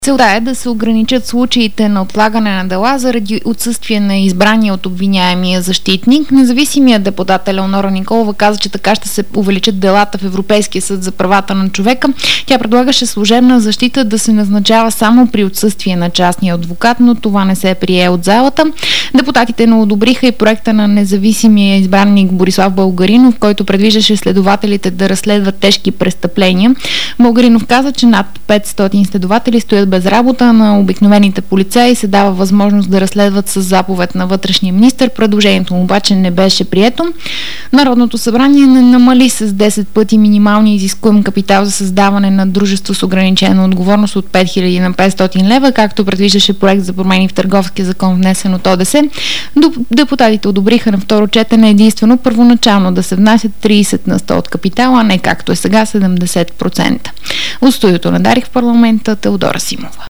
Целта е да се ограничат случаите на отлагане на дела заради отсъствие на избрания от обвиняемия защитник. Независимият депутат Елеонора Николова каза, че така ще се увеличат делата в Европейския съд за правата на човека. Тя предлагаше служебна защита да се назначава само при отсъствие на частния адвокат, но това не се прие от залата. Депутатите не одобриха и проекта на независимия избранник Борислав Българинов, който предвиждаше следователите да разследват тежки престъпления. Българинов каза, че над 500 следователи стоят без работа, на обикновените полицаи се дава възможност да разследват с заповед на вътрешния министър. Предложението му обаче не беше прието. Народното събрание не намали с 10 пъти минималния изискуем капитал за създаване на дружество с ограничена отговорност от 5000 на 500 лева, както предвиждаше проект за промени в Търговския закон, внесен от ОДС. Депутатите одобриха на второ четене единствено първоначално да се внасят 30 на 100 от капитала, а не както е сега 70%. От студиото на Дарик в парламента Теодора Симова.